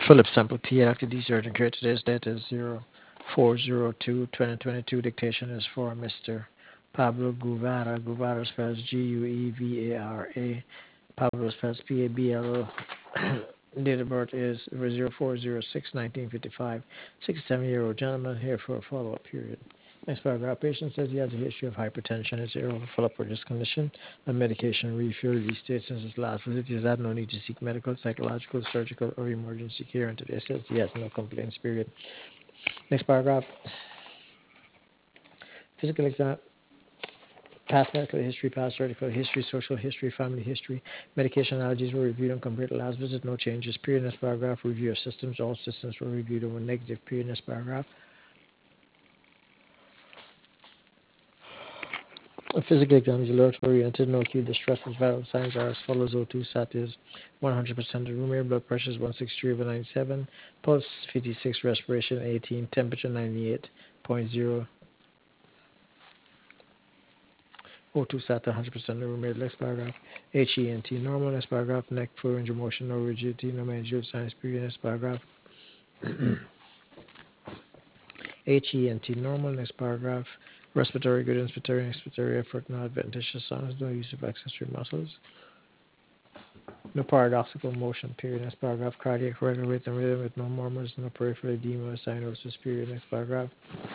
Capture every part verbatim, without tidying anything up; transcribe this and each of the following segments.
Philip Sample P. Active D. Surgeon Care. Today's date is zero four zero two twenty twenty-two. Dictation is for Mister Pablo Guevara. Guevara spells G U E V A R A. Pablo spells P A B L O. Date of birth is zero four zero six nineteen fifty-five. sixty-seven-year-old gentleman here for a follow-up period. Next paragraph. Patient says he has a history of hypertension. Is there a follow-up for this condition? A medication refill. He states since his last visit he has had no need to seek medical, psychological, surgical, or emergency care. And today says he has no complaints. Period. Next paragraph. Physical exam. Past medical history, past surgical history, social history, family history, medication allergies were reviewed and compared to last visit, no changes. Period. Next paragraph. Review of systems. All systems were reviewed and were negative. Period. Next paragraph. A physical exam is alert oriented, no acute distress. Its vital signs are as follows. O two sat is one hundred percent of the room air, blood pressure is one sixty-three over ninety-seven, pulse fifty-six, respiration eighteen, temperature ninety-eight point zero. O two sat one hundred percent of the room air. Next paragraph. H E N T normal. Next paragraph. Neck, full range of motion, no rigidity, no managerial signs. Period. Next paragraph. H E N T normal. Next paragraph. Respiratory good, inspiratory, expiratory effort, no adventitious sounds, no use of accessory muscles. No paradoxical motion. Period. Next paragraph. Cardiac regular rate and rhythm with no murmurs, no peripheral edema, cyanosis. Period. Next paragraph.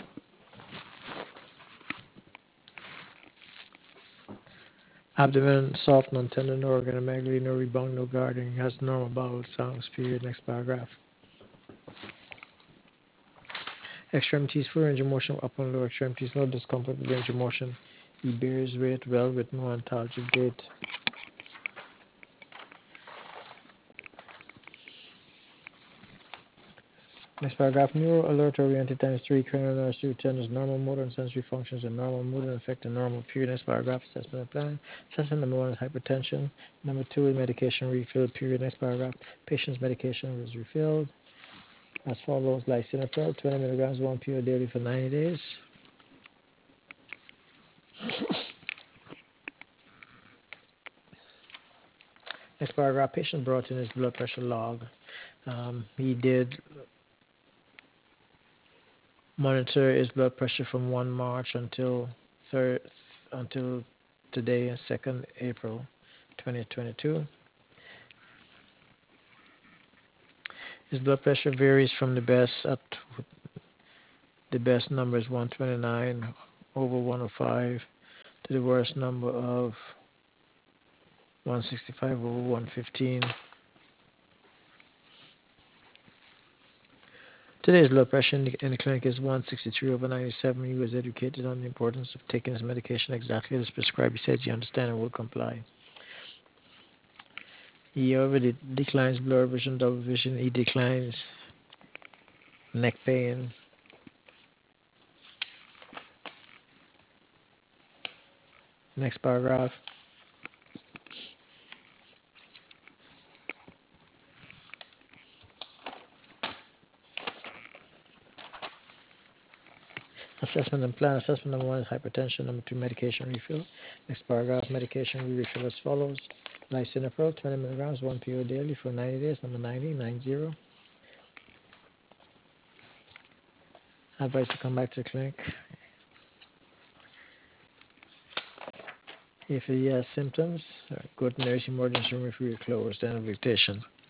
Abdomen soft, non-tender, no organomegaly, no rebound, no guarding, has normal bowel sounds. Period. Next paragraph. Extremities full range of motion, upper and lower extremities, no discomfort with range of motion. He bears weight well with no ontologic gait. Next paragraph. Neuro alert oriented times three. Cranial nerves two ten is normal motor and sensory functions and normal mood and affect and normal. Period. Next paragraph. Assessment and plan. Assessment number one is hypertension. Number two is medication refill. Period. Next paragraph. Patient's medication was refilled as follows. Lisinopril twenty milligrams one pill daily for ninety days. Next paragraph. Patient brought in his blood pressure log. Um, he did monitor his blood pressure from the first of March until third, until today, second of April twenty twenty-two. His blood pressure varies from the best at the best number is one twenty-nine over one oh five to the worst number of one sixty-five over one fifteen. Today's blood pressure in the, in the clinic is one sixty-three over ninety-seven. He was educated on the importance of taking his medication exactly as prescribed. He says he understands and will comply. He already declines blurred vision, double vision. He declines neck pain. Next paragraph. Assessment and plan. Assessment number one is hypertension. Number two, medication refill. Next paragraph, medication refill as follows. Lisinopril, twenty milligrams, one pill daily for ninety days. Number ninety, ninety. Advice to come back to the clinic if he has symptoms. Go to nurse emergency room if you're closed. End of dictation.